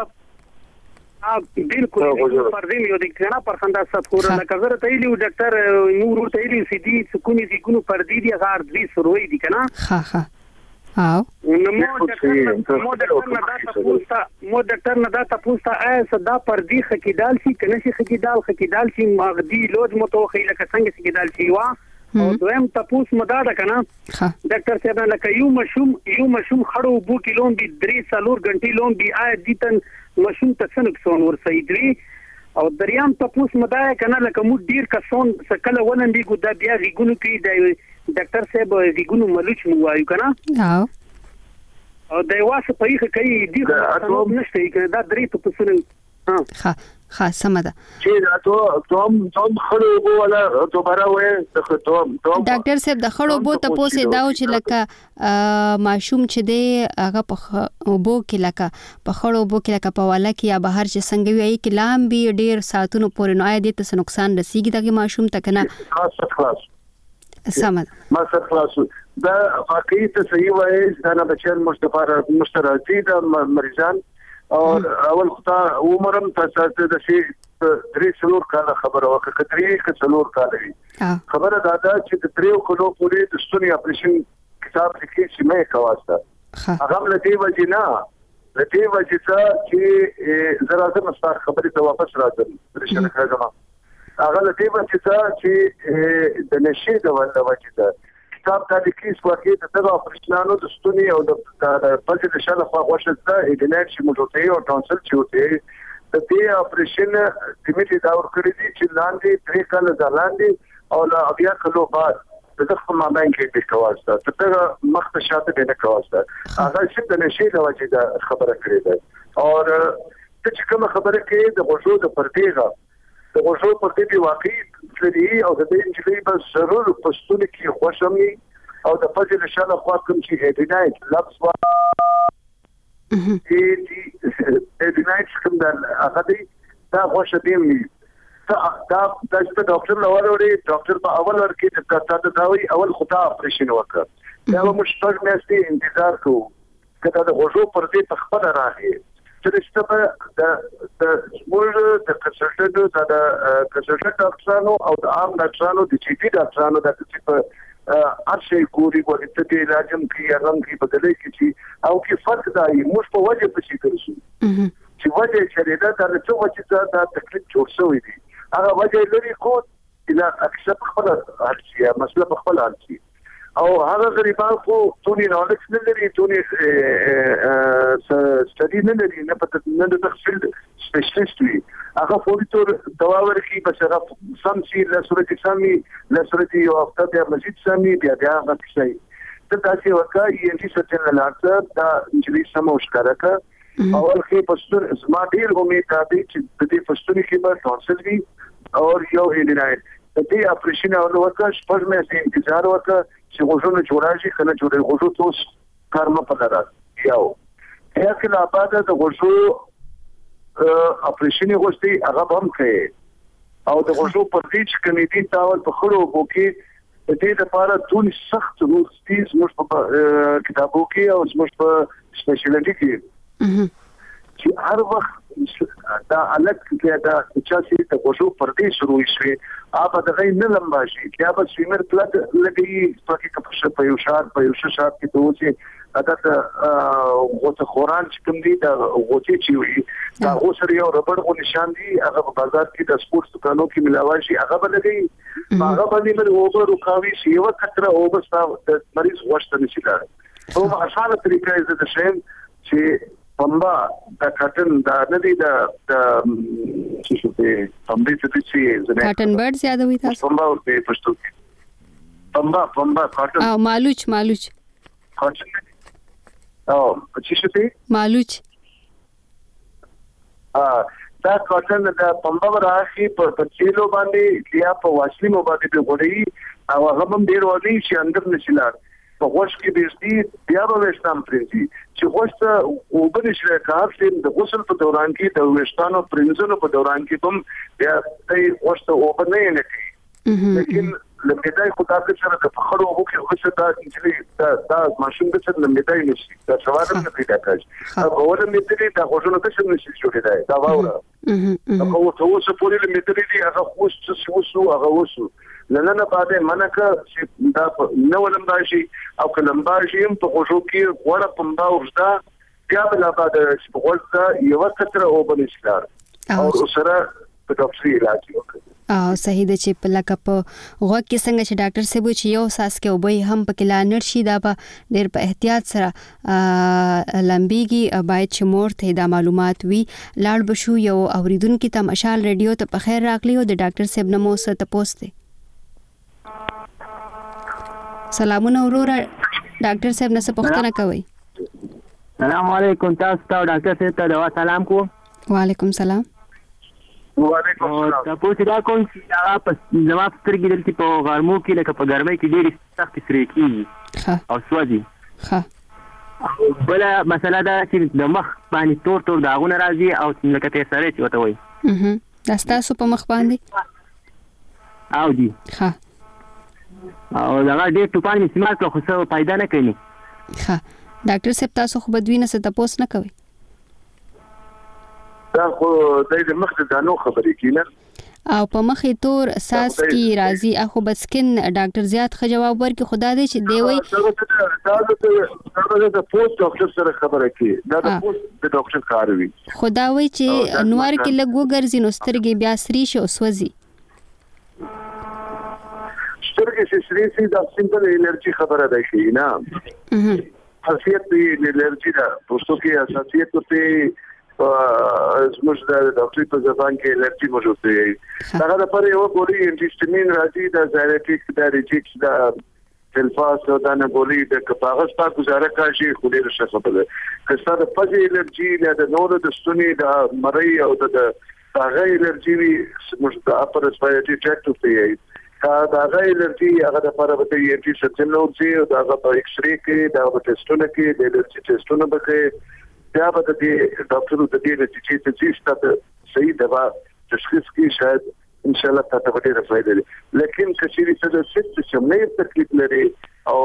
یادوي بالکل پردي یو د کنه پرخنده صفور لکه زره ته ایلی ډاکټر نور ته ایلی سی ډي کومي دي ګونو پردي دي هغه دوی سروي دي کنه ها نو مو ډاکټر نه دا تاسو دا پردي خکیدال شي کنه شي خکیدال شي مغدي لود متوخی لکه څنګه خکیدال شي وا او دویم تاسو مدا ده کنه ډاکټر صاحب لکه یو مشوم خړو بو کیلون دی 3-4 غنټې لون دی دتن مشوم تسنک سون ور سیدري او دریام تاسو مدا کنه لکه مو ډیر کسون سکل ولن دی ګدا بیا ریګونو کې د ډاکټر صاحب ریګونو ملوچ مو وایو کنه او د واسه په یخه کوي دی نشته کې دا درې په پسونه سمه ده چې دا ته خړو بو ولا دوباره وې ډاکټر صاحب د خړو بو ته پوسې داو چې لکه ماشوم چې دی هغه په بو کې لکه په خړو بو کې لکه په والا کې یا بهر چې څنګه وي کې لام به ډیر ساتونو پورې نو آیا دې ته نقصان رسیږي دغه ماشوم ته کنه سمه ما سره خلاص دا واقعي ته صحیح وایي دا نه بچن مشترکي د مریضان او اول خطا عمرم تاسو د شي 3 کاله خبره وکړه 3 کاله خبره دا چې د 3 کلو پورې د ستوني اپریشن کتاب لیکي چې مې کواسته هغه لدی وجنا چې زراعت مستار خبرې ته واپس راځم پرېښنه کړم هغه لدی وجنا چې د نشي د وجه کتاب د لیکيس واقعي د دغه اپریشنانو د ستوني او د پلس د شاله خوا غوښه ده اډینایټ چې موټوته او ټانسل چوته د دې اپریشن کمیټه دا ورکړي دي چې لاندې 3 کال ځلاندې او لا بیا کلو بعد دغه مابین کې د کواسته دغه مخته شاته نه کواسته هغه چې د نشي د وجه د خبره کړې ده او چې کوم خبره کې د غوښو د پرتیغه د غوښو پرتیغه واقعي لري او د دې انجلي په ضرور پښتون کې خوشمي او د فجر شاله خوا کوم چې اډینایټ لفظ وا اډینایټ کوم دا هغه دی دا خوشا دی دا ډاکټر لور وړي ډاکټر په اول ورکې د تاسو داوي اول خطا اپریشن وکړ دا مشترک میاشتې انتظار کوو کله د غوښو پرتیغه خپل راغی چې د سمول د کنسلټنټ ډاکټرانو او د عام ډاکټرانو د جی پی ډاکټرانو د په ارشي ګوري کوي ته د راجم کې رنګ کې بدلې کې او کې فرق دی موږ په وجه پېښې کوي چې وجه چې دا د څه وجه دا تکلیف جوړ شوی دی هغه وجه لري کو چې اکثر خپل ارشي مسله خپل ارشي او هغه غریبان خو ټولې نالج نه لري ټولې سټډي نه لري نه پته نه د تخصیل سپیشلیست وي هغه فوري تور دوا ورکي بس هغه سم سي له صورت سامي له صورت یو هفته بیا مزید سامي بیا هغه شي ته تاسو وکړئ انټي سټن لاټر دا انجلي سمو ښکارکا اول کې پښتون زما ډیر امید دی چې د دې پښتون کې به ټانسل وي او یو اډینایټ د دې اپریشن او وکړ شپږ مې انتظار وکړ چې غوښنه جوړاشي کنه جوړې غوښو توس کارم په لاره یو هغه لا بعد د غوښو اپریشن غوښتي هغه هم کوي او د غوښو پر دې چې کمیټې تاول په خړو وکي د دې لپاره ټول سخت روستیز موږ په کتابو کې او موږ په سپیشلیټي کې چې هر وخت دا الګ کې دا چې د غوښو پر دې شروع شي اپ د غي نه لمبا شي چې اپ سویمر پلټ لګي پکې کپشه په یو شات کې دوی اته غوته خوران چې کوم دي دا غوته چې وي دا اوسره یو ربړ غو نشان دي هغه په بازار کې د سپورتس دکانو کې ملاوي شي هغه بلګي هغه باندې مې اوبر رکاوي شي یو کتره اوبر د مریض غوښته نشي دا او اسانه طریقه یې د شیم چې پمبا د کاټن دا ندی د چې په پمبې څه چې کاټن برډ زیاده وي تاسو پمبا او په پښتو کې پمبا کاټن او مالوچ کاټن او چې څه مالوچ دا کاټن د پمبا راخي په چیلو باندې یا په واشلي مو باندې په غوړی او هغه هم ډیر ودی چې اندر نشلار په غوښ کې بیرتي بیا به وښتام پرېږي چې غوښته وبد شي کار چې د غسل په دوران کې د وښتانو پرېنځلو په دوران کې هم بیا د غوښته وبد نه لکې لیکن لمدای خدای په سره د فخرو وو کې غوښته دا ماشوم د څه لمدای نشي دا سوال نه پیدا کوي او ولې مدري دا غوښنه د څه نشي جوړېدای دا واوره هغه ته اوس په لري مدري هغه خوښ څه وسو هغه وسو لنه باندې منکه چې دا نو لمباشي او کلمباشي هم په خوشو کې وړه پمبا ورځدا بیا بل بعد چې ورځدا یو کتر او بل اسلام او سره په تفصیل علاج وکړي او صحیح ده چې په لکه په غوږ کې څنګه چې ډاکټر صاحب چې یو ساس کې وبې هم پکې لانر شي دا به ډېر په احتیاط سره لمبيږي باید چې مور ته دا معلومات وي لاړ بشو یو اوریدونکو ته مشال ریډیو ته په خیر راغلی او د ډاکټر صاحب نمو ست پوسټ سلامونه وروره ډاکټر صاحب نه څه پوښتنه کوي السلام علیکم تاسو ته ډاکټر صاحب ته دوا سلام کو وعلیکم سلام وعلیکم السلام تاسو دا کوم چې دا په جواب سترګې دلته په غرمو کې لکه په ګرمۍ کې ډېری سخت سری کیږي او سوځي بل مسله دا چې د مخ باندې تور داغونه راځي او لکه ته سره چې وته وي دا تاسو په مخ باندې او دي او دا ډېر ټوپان می استعمال کړو خو څه فائدہ نه کوي ډاکټر صاحب تاسو خو بدوینه څه تاسو نه کوي دا خو د مخ د دانو خبرې کینه او په مخې تور اساس کی راځي اخو بسکن ډاکټر زیات خ جواب ورکړي خدا دې چې دی وای دا د پوسټ ډاکټر سره خبره کی دا د پوسټ د ډاکټر کار وی خدا وای چې انوار کې لګو ګرځي نو سترګې بیا سری شو سوځي سترګې سری سي دا سمپل الرجی خبره ده شي نه خاصیت دی الرجی دا پوسټو کې اساسیت ته زموږ د ډاکټري په ځبان کې الرجی موجود دی هغه د پاره یو ګولي انټیسټمین راځي د زایریټیک د ریجیکس د تلفاس او د نګولي د کاغذ په گزاره کاشي خو ډیر ښه خبره کستا د پځي الرجی له د نور د ستوني د مری او د هغه الرجی موږ د اپر اسپایټي ټریکټ ته دا هغه الرجی هغه د پاره به یې چې څنګه او دا په ایکس ری کې دا په ټیسټونه کې د الرجی ټیسټونه به کې بیا به د ډاکټر د دې نتیجې ته چې صحیح دوا تشخیص کې شاید ان شاء الله تاسو ته ډېر فائدہ لري لیکن کچېری څه د ست شمنې تکلیف لري او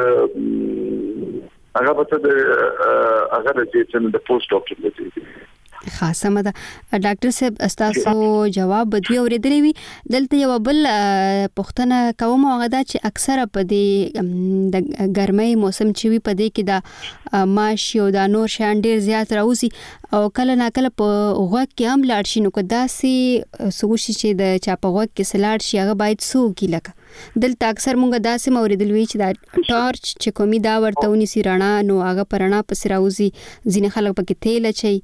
هغه به د هغه د چې د پوسټ ډاکټر لري خاصه مده ډاکټر صاحب تاسو جواب بدوي اوریدلی وي دلته یو بل پوښتنه کوم هغه دا چې اکثره په دې د ګرمۍ موسم چې وي په دې کې دا ماش او دا نور شان ډیر زیات راوځي او کله نا کله په غوږ کې هم لاړ شي نو که داسې سوشي چې د چا په غوږ کې سلاړ شي هغه باید سو کی لکه دلته اکثر مونږ داسې اوریدل وی چې دا ټارچ چې کومي دا ورته ونیسي رڼا نو هغه پرنا پس راوځي ځینې خلک پکې تیل اچي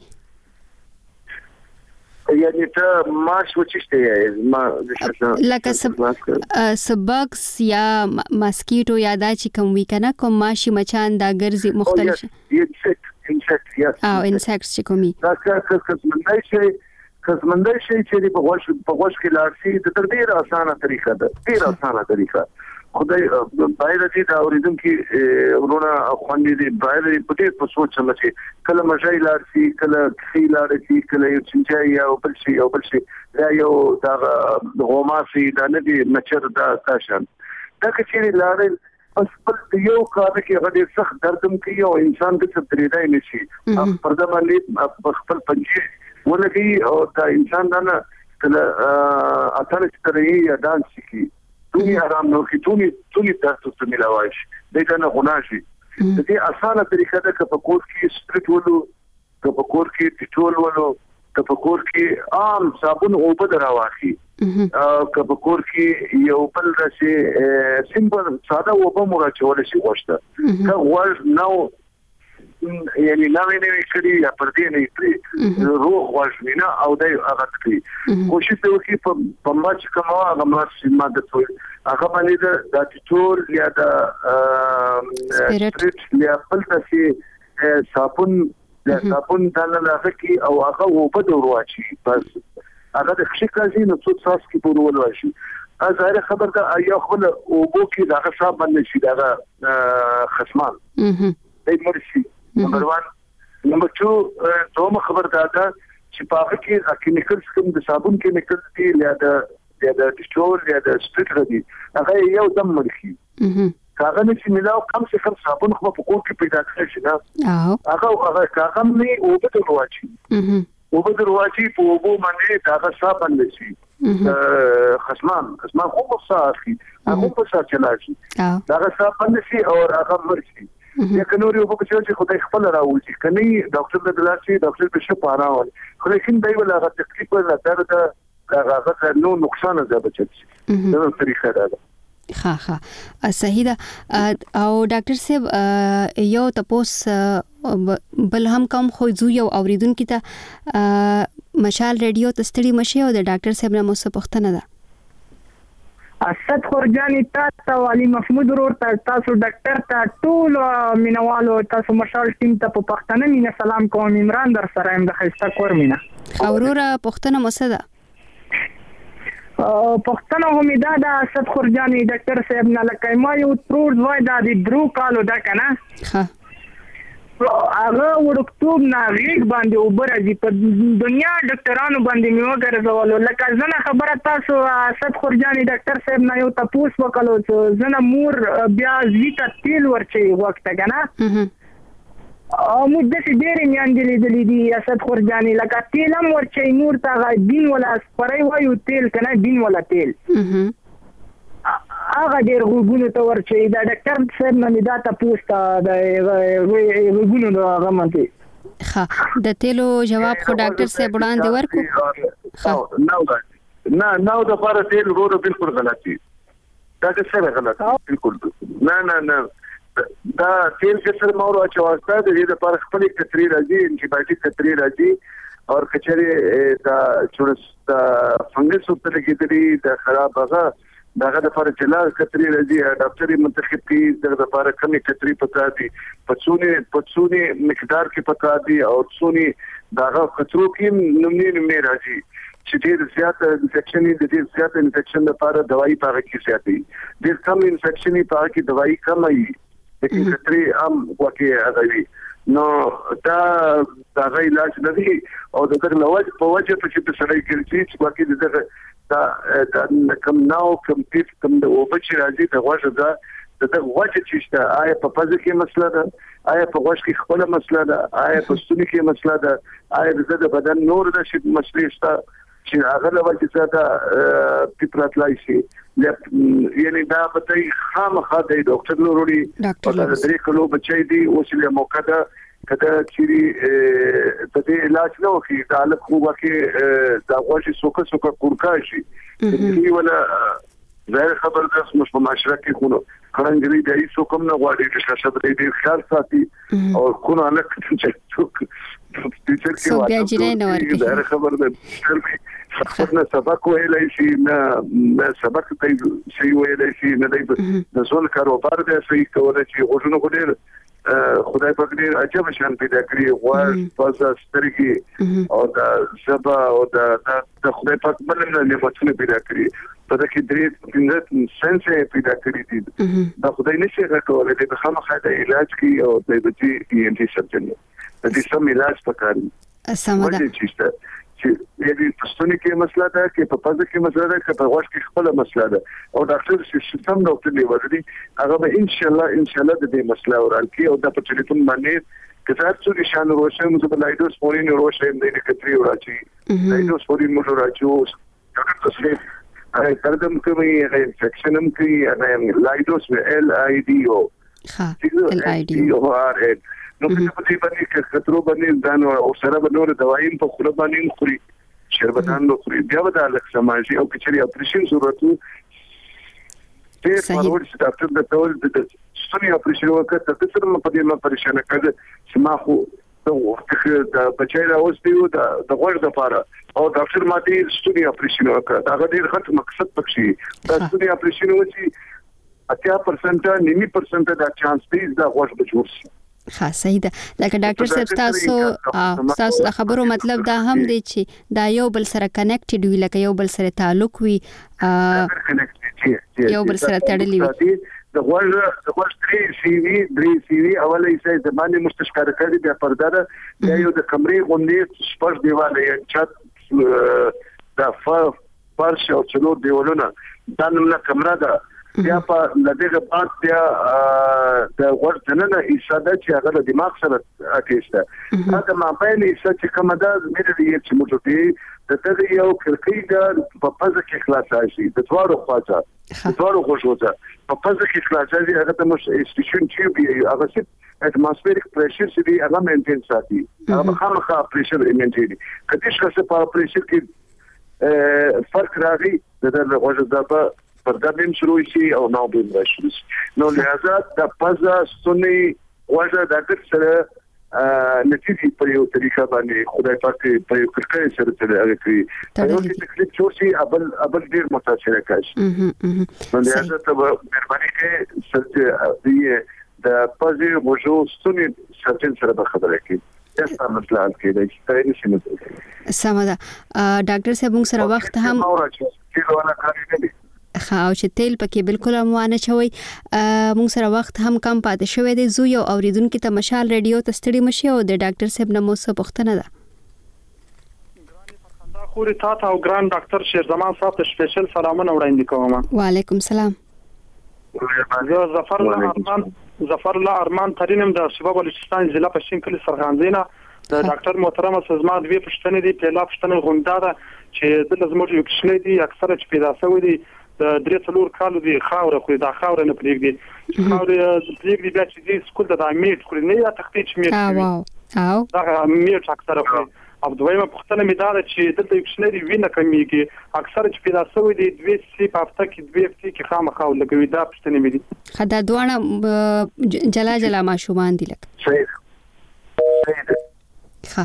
یعنی ته ماش وچشته ما لکه سبکس یا ماسکیټو یا دا چې کوم وی کنه کوم ماشي مچان دا ګرځي مختلف انسیکټ او انسیکټس چې کومي دا کسمندای شي چې په غوښ کې لاړ شي د تر ډیره اسانه طریقه ده ډیره اسانه طریقه خدای باید دې دا اوریدم کې ورونه خوندې دې باید په دې په سوچ چې کله مژای لاړ شي کله خې لاړ شي کله یو چنجای یا بل شي دا یو دا غوماسي دا نه دي مچر دا تاشن دا چې لاړ پس په یو کار کې غډې سخت دردم کوي او انسان د څه درېدای نشي پرده باندې خپل پنځه ولګي او دا انسان دا نه کله اته ستري یا دانس کوي تونی آرام نو کی تونی تاسو ته ملاوي دغه نه غناشي د دې اسانه طریقه ده چې په کور کې سټریټ ولو که په کور کې ټیټول ولو که په کور کې عام صابون او په دراوخي که په کور کې یو بل راشي سیمپل ساده او په مراجعه شي غوښته که ور نو یعنی نوې کړي یا پر دې نه پری روح واښوینه او دای هغه کړی کوشش وکړي په ماچ کومه هغه ماده ټول هغه باندې د ټول یا د سپیرټ یا بل څه صابون د صابون دانه راځي او هغه په درواشي بس هغه د خشکازي نو څو ساس کې پورول واشي ظاهر خبر دا یو خپل او بو کې دا صاحب باندې شي دا خصمان دای مرشي نمبر 1 نمبر 2 دوه خبر دا چې په هغه کې کیمیکلز کوم د صابون کیمیکلز دي یا د ټول یا د سټریټ ردی هغه یو دم مرخي هغه چې ملاو کم څه کم صابون خو په کور کې پیدا کړی شي نه هغه هغه نه او په ټول واچي او به دروازي په وبو باندې دا صاحب باندې شي خصمان خو په صاحب هغه په صاحب چلاشي دا صاحب باندې شي او هغه مرشي یا کنوري او په چې خدای خپل راوځي کني ډاکټر د دلاسي ډاکټر په شپ راوړ خو لیکن دای ولا هغه تکلیف ولا درد هغه نو نقصان ده بچي دا طریقه ده ها صحیح ده او ډاکټر صاحب یو تاسو بل هم کوم خو زو یو اوریدونکو ته مشال ریډیو ته ستړي مشه او د ډاکټر صاحب نه مو څه پوښتنه ده اسد خورجانی تاسو علي محمود ورور تاسو ډاکټر ته ټول مینوالو تاسو مشال ټیم ته په پښتنه مینه سلام کوم عمران در سره هم د خسته کور مینه اورور پښتنه مسده پښتنه همیدا د اسد خورجانی ډاکټر صاحب نه لکه ما یو ترور وای د درو کالو دا کنه ها هغه ورکتوب نه غیږ باندې وبرځي په دنیا ډاکټرانو باندې میو ګرځولو لکه زنه خبره تاسو اسد خورجانی ډاکټر صاحب نه یو تاسو وکړو چې زنه مور بیا زیته تیل ورچي وخت کنه موږ د دې ډېرې میانګلې دي اسد خورجانی لکه تیل هم ورچي نور ته دین ولا سپرای وایو تیل کنه دین ولا تیل هغه ډېر غوګونو ته ورچي دا ډاکټر صاحب نه دا تاسو ته د غوګونو هغه مانته ها د تیلو جواب خو ډاکټر صاحب وړاندې ورکو نه دا پر تیل ورو بالکل غلط دي دا څه غلط بالکل نه دا تیل کې سره مورو اچواسته د دې لپاره خپل کتري راځي انټي کتري راځي او کچري دا چورس دا فنګس په کې دي دا خراب هغه داغه د لپاره چې کتري راځي ډاکټري منتخب کی د لپاره کمی کتري پتا دي پڅونی مقدار کې پتا دي او څونی داغه کترو کې نمونه راځي چې ډېر زیات انفیکشن دي ډېر زیات انفیکشن لپاره دوايي پاره کې زیاتې ډېر کم انفیکشن پاره کې دوايي کم وي لیکن کتري هم واقعي اغوي نو دا غي علاج نه دي او د دغه لوج په وجه چې په سړی کې چې واقعي دغه دا کم ناو کم پیټ کم د اوبچ راځي د غوښه دا د غوښه چې آیا په پزه کې مسله ده آیا په غوښه کې خپل مسله ده آیا په ستوني کې مسله ده آیا د بدن نور د شي مسلې شته چې هغه له وجه څخه پیپراتلای شي یعنی دا به خامخا د ډاکټر لوري په دې کلو بچي دي او چې موقع ده کله چې د دې علاج نو کې د الګ خوبه کې دا غوښه سوکه کورکا شي دې ولا غیر خبردست مش په معاشره کې خونو خرنګري د هیڅ کوم نه غواړي چې شاته دې خیال ساتي او کو نه چې سو بیا جنې نو ورته غیر خبردست خپل سبق ویلای شي نه سبق ته شي ویلای شي نه د ځول کاروبار د صحیح کول چې غوښنه غوډر خدای پاک دې عجب شان پیدا کړی غواړ پزا سترګي او دا سبا او دا خدای پاک بلنه نعمتونه پیدا کړی په دې کې درې سنس پیدا کړی دي دا خدای نشي راکولای د خامخا د علاج کی او د دې انټي سرجن د دې سم علاج پکاري سمه ده چې دې پښتوني کې مسله ده کې په پزه کې مسله ده کې په غوښ کې خپل مسله ده او ډاکټر سیستم ډاکټر دی ورته هغه به ان شاء الله د دې مسله ورالکي او د په ټلیفون باندې کثر څو نشانه روشه موږ په لایډوس پورین روشه دې کتري ورچی لایډوس پورین موږ راچو ډاکټر څه هغه ترجم کوي هغه انفیکشنم کوي هغه لایډوس ال ای ډي او ال ای ډي او ار ال نو په دې باندې کې خطرو باندې ځان او سره باندې دوايي په خله باندې خوري شربتان نو خوري بیا به د الګ سماجي او کچري اپریشن ضرورت ته پرور چې ډاکټر د ټول د ستوني اپریشن وکړه ته څه په دې ما پریشان کړه چې ما خو د بچای لا اوسېو د غوړ د پاره او ډاکټر ماته ستوني اپریشن وکړه دا ډېر غټ مقصد پکې دا ستوني اپریشن وچی 80% 90% دا چانس دی دا غوړ به جوړ شي ها صحیح ده لکه ډاکټر صاحب تاسو د خبرو مطلب دا هم دی چې دا یو بل سره کنیکټډ وي لکه یو بل سره تعلق وي یو بل سره تړلی وي د غوړ 3 سی وی اوله یې زمانه مستشکر کړی د پردار د یو د کمرې غونډې سپش دیواله یا چت د فرش او څلور دیوالونه دا نو کمره ده بیا په لدغه بعد بیا د ورته ایساده چې هغه د دماغ سره اټیسته دا ما په ایسا چې کومه ده مې دې چې موټي د دې یو کړکۍ د په پزه کې خلاص شي د دوړو خواته د دوړو خوشوته په پزه کې خلاص شي هغه د استیشن چې هغه چې اتموسفیریک پریشر چې دی هغه مینټین ساتي هغه خامخا پریشر مینټین کله چې په پریشر کې فرق راغی د غوږ د پردابیم شروع شي او نو بیم راشي نو لہذا د پزا سنی وجه د اکثر نتیجه په یو طریقه باندې خدای پاک په یو کړکۍ سره تللی کوي یو چې تکلیف جوړ شي ابل ډیر متاثر کاشي نو لہذا ته مهرباني کوي چې د پزې وجو سنی سرجن سره خبرې کوي تاسو مثلا کې د ستړي نشي سمدا ډاکټر صاحب موږ سره وخت هم او چې تیل پکې بالکل اموانه چوي موږ سره وخت هم کم پاتې شوی دی زو یو اوریدونکو ته مشال ریډیو ته ستړي مشي او د ډاکټر صاحب نمو څه پوښتنه ده دا خوري تاسو او ګران ډاکټر شیرزمان صاحب ته سپیشل سلامونه وړاندې کوم وعلیکم السلام ظفر الله ارمان ترینم د شباب بلوچستان ضلع پښین کلی سرغانزینا د ډاکټر محترم سزما دوی پښتنې دی په لا پښتنې غونډه ده چې د لزموږ یو کښلې دي اکثره چې پیدا شوی دي د درې څلور کالو دی خاوره خو دا خاوره نه پریږدي خاوره پریږدي بیا چې دې سکول د میټ خو نه یا تخطیط میټ او دا میټ اکثره خو او دویمه پښتنه می دا چې د دې کښلې دی وینه کمیږي اکثره چې پیدا شوی دي دوی سی په هفته کې دوی هفته کې خامخا لګوي دا پښتنه می دي خدا دوه جلا ماشومان دي لکه صحیح ها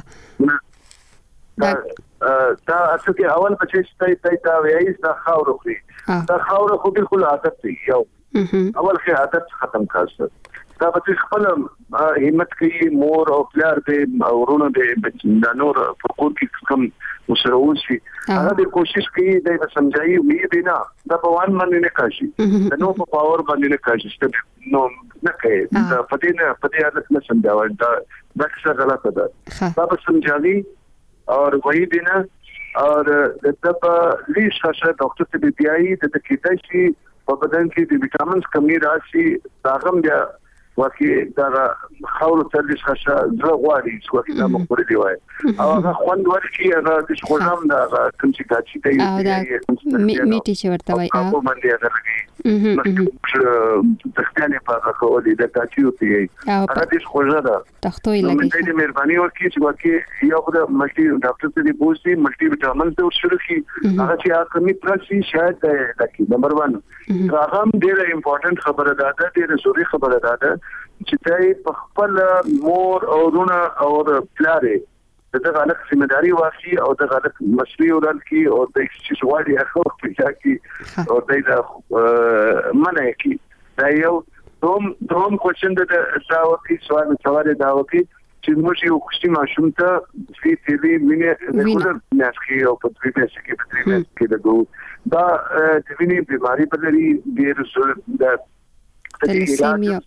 دا اصل کې اول بچی ته وایي دا خاور خو دا خاور خو بالکل عادت دی یو اول کې عادت ختم کړه دا بچی خپل همت کوي مور او پلار دې ورونه دې د نور فقور کې کم مسرون شي هغه د کوشش کوي د سمجھایي وی دینا دا په وان باندې نه کاشي د نو په پاور باندې نه کاشي نو نه کوي دا پدې حالت نه سمجھاوي دا څه غلط ده دا به سمجھاوي اور وہی دینا اور جب لیش خاصه ډاکټر ته بیاي د کیدای شي په بدن کې د وټامینز کمی راشي داغم بیا واکي دا خاور ته لیش خاصه زغواري څو کې دا مخبري دی وای او هغه خوند ورکی هغه د خوږم دا کوم چې کاچي دی میټي چې ورته وای او باندې هغه تختانه په خولي د کاچي وتی هغه د خوږه ده تختوي لګي د مهرباني وکي چې واکي یو د ملټي ډاکټر ته دی بوزي ملټي وټامین ته شروع کی هغه چې کمی پرسي شاید د نمبر 1 هغه ډیره امپورټنت خبره ده ډیره ضروري خبره ده چې دای په خپل مور او رونه او پلاره د غلط ذمہ داری واخی او د غلط مسؤلیت ورل کی او د چې سوالي اخو په کی او د منه کی دا یو دوم کوشن د داوتی سوال داوتی چې موږ یو خوشي ماشوم ته فی تیلی مینه ریګولر ناسخي او په دې کې دغه دا د وینې بیماری په لري ډیر د تلسیمیا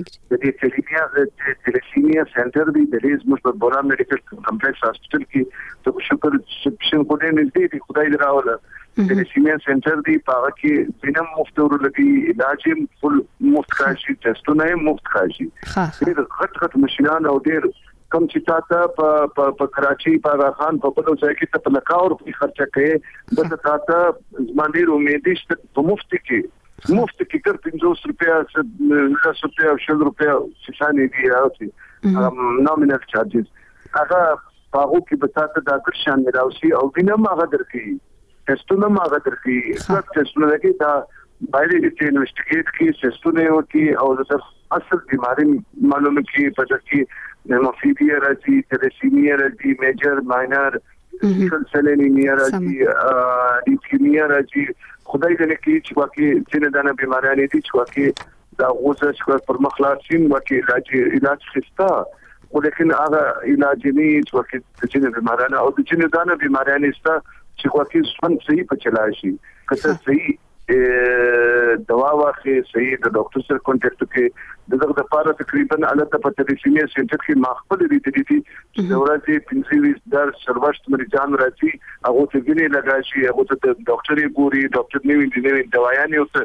سنټر دی د لیز مش په بولا میډیکل کمپلیکس هاسپټل کې ته شکر سپیشل کوډ نږدې دی خدای دې راوله تلسیمیا سنټر دی پاره کې دینم مفت ورلګي علاج فل مفت کاشي ټیسټونه مفت کاشي ډېر غټ مشینان او ډېر کم چې تاسو په کراچي په خان په بلو ځای کې ته په لکاور په خرچه کوي د تاسو زمانډیر امیدې چې په مفت کې مفت کې کړ 500 روپیا 10 روپیا 100 روپیا څه دي راځي نومینل چارجز هغه هغه کې به تاسو د اکشن ملاوي او وینم هغه درکې ټیسټونه هغه درکې ټیسټونه کې دا باید چې انویسټیګیټ کې ټیسټونه وکي او د اصل بیماری معلومه کې پته کې هیموفیلیا راځي تلسیمیا راځي میجر ماینر سلسلینیا راځي لیوکیمیا راځي خدای دې کې چې واکي چې دنه بیماریاں دي چې واکي دا غوسه چې پر مخلاصین واکي علاج خستا ولیکن هغه علاج نه چې واکي چې بیماریاں او چې دنه بیماریاں نشته چې واکي څنګه صحیح په چلای شي کله صحیح دوا واخلي صحیح د ډاکټر سره کانټیکټ کې دغه د پاره تقریبا الته په تلسیمیا سنټر کې مخبل دي چې ورته پنځوي در سروشت مریضان راځي هغه ته ګنې لګاشي هغه ته ډاکټر یې ګوري ډاکټر نیو دوايانې او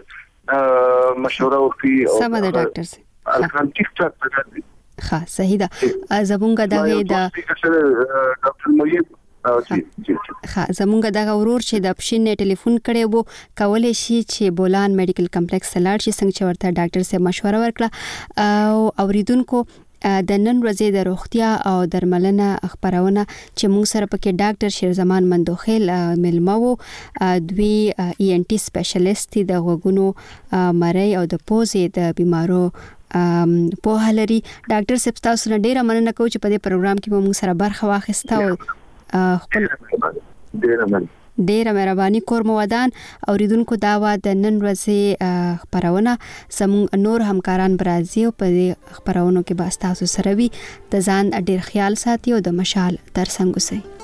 مشوره وکړي او سم ده ډاکټر صاحب الکان ټیک ټاک ده ښه صحیح ده زمونږ دغه د ډاکټر مویب زمونږ دغه ورور چې د پښین ټلیفون کړي وو کولای شي چې بولان میډیکل کمپلیکس لاړ شي څنګه چې ورته ډاکټر صاحب مشوره ورکړه او اوریدونکو د نن ورځې د روغتیا او درملنه خبرونه چې موږ سره پکې ډاکټر شیرزمان مندوخیل ملما وو دوی ENT سپیشلیست د غوګونو مری او د پوزې د بیمارو په هلري ډاکټر صاحب تاسو نه ډیره مننه کوم چې په دې پروګرام کې موږ سره برخه واخیسته او خپل ډیره مهرباني کورم ودان اوریدونکو دا و د نن ورځې خبرونه زموږ نور همکاران برازي او په خبرونو کې با تاسو سره وي د ځان ډیر خیال ساتي او د مشال تر څنګ اوسئ